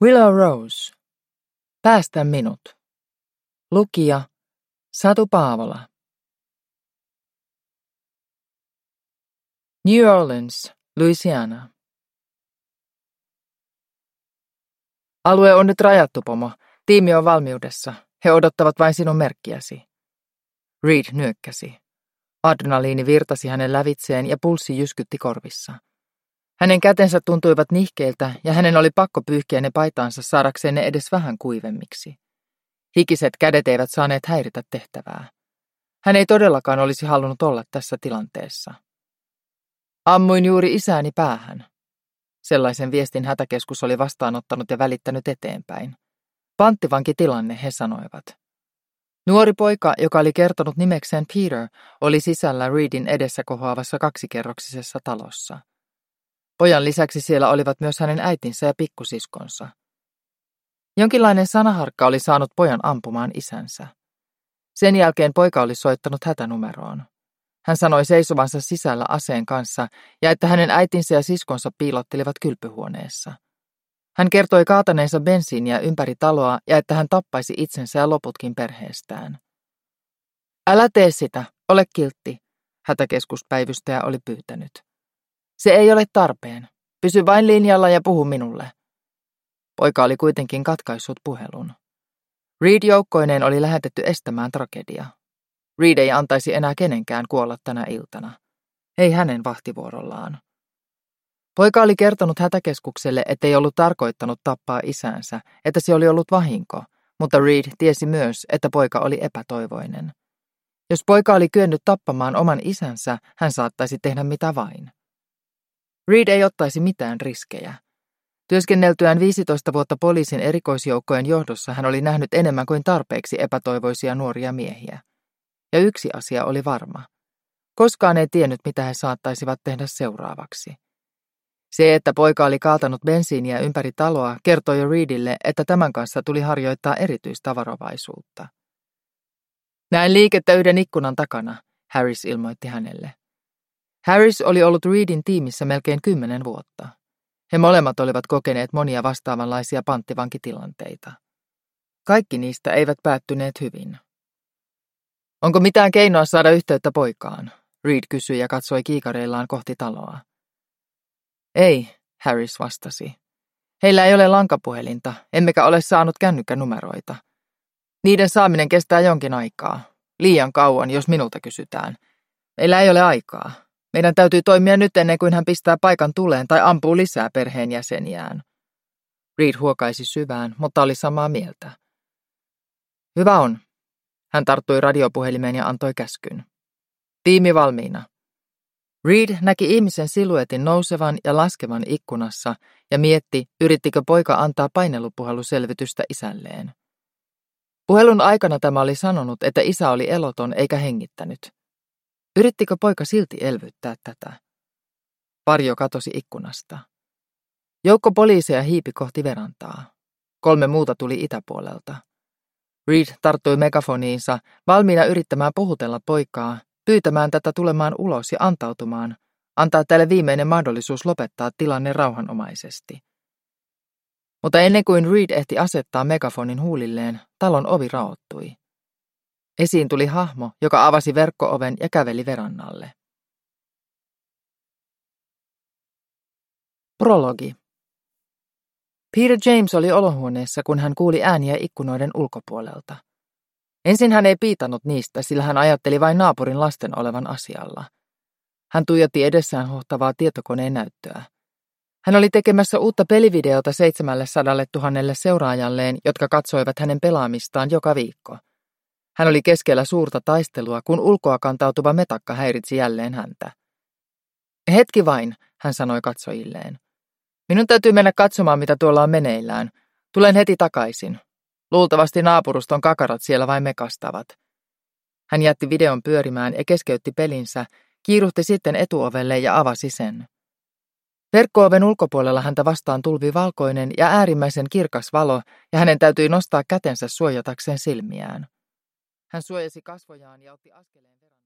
Willow Rose. Päästä minut. Lukija Satu Paavola. New Orleans, Louisiana. Alue on nyt rajattu, pomo. Tiimi on valmiudessa. He odottavat vain sinun merkkiäsi. Reed nyökkäsi. Adrenaliini virtasi hänen lävitseen ja pulssi jyskytti korvissa. Hänen kätensä tuntuivat nihkeiltä ja hänen oli pakko pyyhkiä ne paitaansa saadakseen ne edes vähän kuivemmiksi. Hikiset kädet eivät saaneet häiritä tehtävää. Hän ei todellakaan olisi halunnut olla tässä tilanteessa. Ammuin juuri isääni päähän. Sellaisen viestin hätäkeskus oli vastaanottanut ja välittänyt eteenpäin. Panttivankitilanne, he sanoivat. Nuori poika, joka oli kertonut nimekseen Peter, oli sisällä Reedin edessä kohoavassa kaksikerroksisessa talossa. Pojan lisäksi siellä olivat myös hänen äitinsä ja pikkusiskonsa. Jonkinlainen sanaharkka oli saanut pojan ampumaan isänsä. Sen jälkeen poika oli soittanut hätänumeroon. Hän sanoi seisovansa sisällä aseen kanssa ja että hänen äitinsä ja siskonsa piilottelivat kylpyhuoneessa. Hän kertoi kaataneensa bensiiniä ympäri taloa ja että hän tappaisi itsensä ja loputkin perheestään. Älä tee sitä, ole kiltti, hätäkeskuspäivystäjä oli pyytänyt. Se ei ole tarpeen. Pysy vain linjalla ja puhu minulle. Poika oli kuitenkin katkaissut puhelun. Reed joukkoineen oli lähetetty estämään tragedia. Reed ei antaisi enää kenenkään kuolla tänä iltana. Ei hänen vahtivuorollaan. Poika oli kertonut hätäkeskukselle, ettei ollut tarkoittanut tappaa isäänsä, että se oli ollut vahinko, mutta Reed tiesi myös, että poika oli epätoivoinen. Jos poika oli kyennyt tappamaan oman isänsä, hän saattaisi tehdä mitä vain. Reed ei ottaisi mitään riskejä. Työskenneltyään 15 vuotta poliisin erikoisjoukkojen johdossa hän oli nähnyt enemmän kuin tarpeeksi epätoivoisia nuoria miehiä. Ja yksi asia oli varma. Koskaan ei tiennyt, mitä he saattaisivat tehdä seuraavaksi. Se, että poika oli kaatanut bensiiniä ympäri taloa, kertoi jo Reedille, että tämän kanssa tuli harjoittaa erityistä varovaisuutta. Näin liikettä yhden ikkunan takana, Harris ilmoitti hänelle. Harris oli ollut Reedin tiimissä melkein 10 vuotta. He molemmat olivat kokeneet monia vastaavanlaisia panttivankitilanteita. Kaikki niistä eivät päättyneet hyvin. Onko mitään keinoa saada yhteyttä poikaan? Reed kysyi ja katsoi kiikareillaan kohti taloa. Ei, Harris vastasi. Heillä ei ole lankapuhelinta, emmekä ole saanut kännykkänumeroita. Niiden saaminen kestää jonkin aikaa. Liian kauan, jos minulta kysytään. Meillä ei ole aikaa. Meidän täytyy toimia nyt ennen kuin hän pistää paikan tuleen tai ampuu lisää perheenjäseniään. Reed huokaisi syvään, mutta oli samaa mieltä. Hyvä on. Hän tarttui radiopuhelimeen ja antoi käskyn. Tiimi valmiina. Reed näki ihmisen siluetin nousevan ja laskevan ikkunassa ja mietti, yrittikö poika antaa painelupuheluselvitystä isälleen. Puhelun aikana tämä oli sanonut, että isä oli eloton eikä hengittänyt. Yrittikö poika silti elvyttää tätä? Varjo katosi ikkunasta. Joukko poliiseja hiipi kohti verantaa. 3 muuta tuli itäpuolelta. Reed tarttui megafoniinsa, valmiina yrittämään puhutella poikaa, pyytämään tätä tulemaan ulos ja antautumaan, antaa tälle viimeinen mahdollisuus lopettaa tilanne rauhanomaisesti. Mutta ennen kuin Reed ehti asettaa megafonin huulilleen, talon ovi raottui. Esiin tuli hahmo, joka avasi verkko-oven ja käveli verannalle. Prologi. Peter James oli olohuoneessa, kun hän kuuli ääniä ikkunoiden ulkopuolelta. Ensin hän ei piitannut niistä, sillä hän ajatteli vain naapurin lasten olevan asialla. Hän tuijotti edessään hohtavaa tietokoneen näyttöä. Hän oli tekemässä uutta pelivideota 700 000 seuraajalleen, jotka katsoivat hänen pelaamistaan joka viikko. Hän oli keskellä suurta taistelua, kun ulkoa kantautuva metakka häiritsi jälleen häntä. Hetki vain, hän sanoi katsojilleen. Minun täytyy mennä katsomaan, mitä tuolla on meneillään. Tulen heti takaisin. Luultavasti naapuruston kakarat siellä vain mekastavat. Hän jätti videon pyörimään ja keskeytti pelinsä, kiiruhti sitten etuovelle ja avasi sen. Verkko-oven ulkopuolella häntä vastaan tulvi valkoinen ja äärimmäisen kirkas valo, ja hänen täytyi nostaa kätensä suojatakseen silmiään. Hän suojasi kasvojaan ja otti askeleen verran.